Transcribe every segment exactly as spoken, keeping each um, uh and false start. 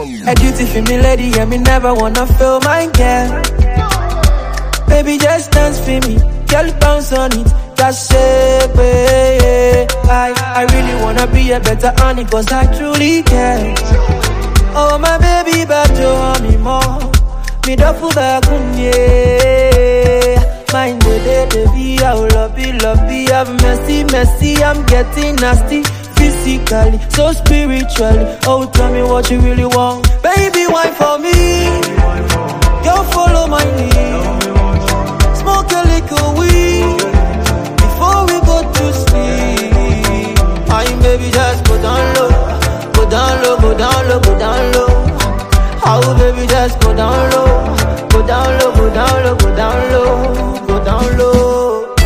A duty for me lady, yeah, me never wanna feel my girl. Baby, just dance for me, girl, bounce on it, just say, babe. I, I really wanna be a better honey, cause I truly care. Oh, my baby, but you want me more. Me da fu ba kunye. Mind the day, baby, I will love you, love you. Have mercy, mercy, I'm getting nasty. Physically, so spiritually. Oh, tell me what you really want. Baby, why for me? Girl, follow my lead. Smoke a little weed before we go to sleep. I'm baby, just go down low. Go down low, go down low, go down low. How baby, just go down low. Go down low, go down low, go down low. Go down low.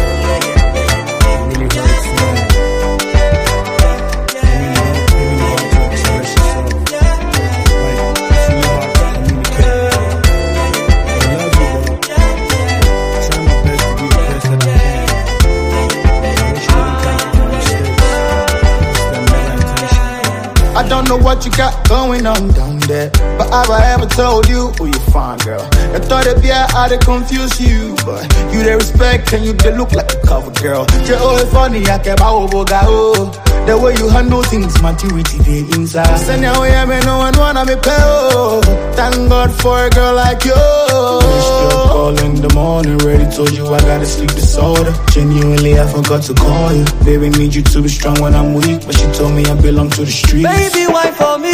I don't know what you got going on down there, but have I ever told you, oh, you fine, girl? I thought it'd be I'd confuse you, but you they respect and you they look like a cover girl. You're always funny, I kept out oh. The way you handle things, maturity they inside. Send your way, I mean, no one wanna me pay. Thank God for a girl like you. Missed your call in the morning, already told you I gotta sleep disorder. Genuinely, I forgot to call you. Baby, need you to be strong when I'm weak, but she told me I belong to the streets. Baby, why for me?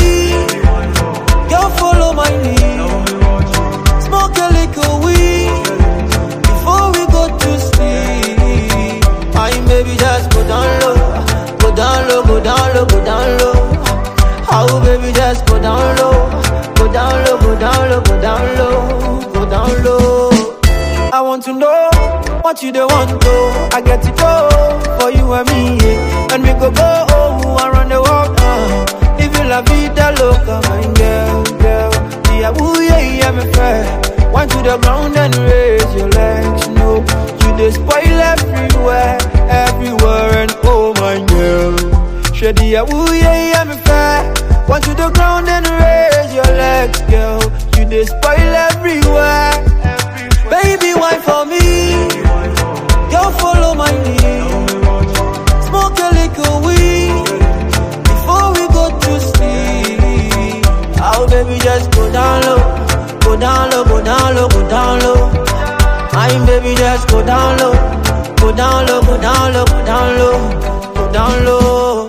Girl, follow my lead. Smoke a little weed before we go to sleep. I'm baby, just go down low. Go down low, go down low, go down low. How baby, just go down low. Go down low, go down low, go down low. Go down low. I want to know what you do want to. I get to go for you and me, yeah. And we go go oh, around the world. Uh. Living la vida loca, my girl, girl. Yeah, ooh, yeah, yeah, my friend. Went to the ground and raise your legs. No, you just spoil everywhere, everywhere, and oh my girl. Shady, yeah, ooh, yeah, yeah, my friend. Went to the ground and raise your legs, girl. You just spoil everywhere, everywhere. Baby, why for me? Girl, follow my lead. Smoke a little weed before we go to sleep. Oh, baby, just go down low. Go down low, go down low, go down low. I'm baby, just go down low. Go down low, go down low, go down low. Go down low.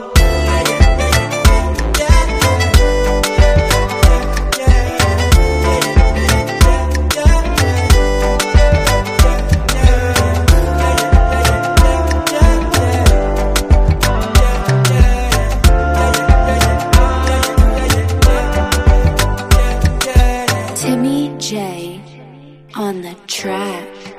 Timmy J on the track.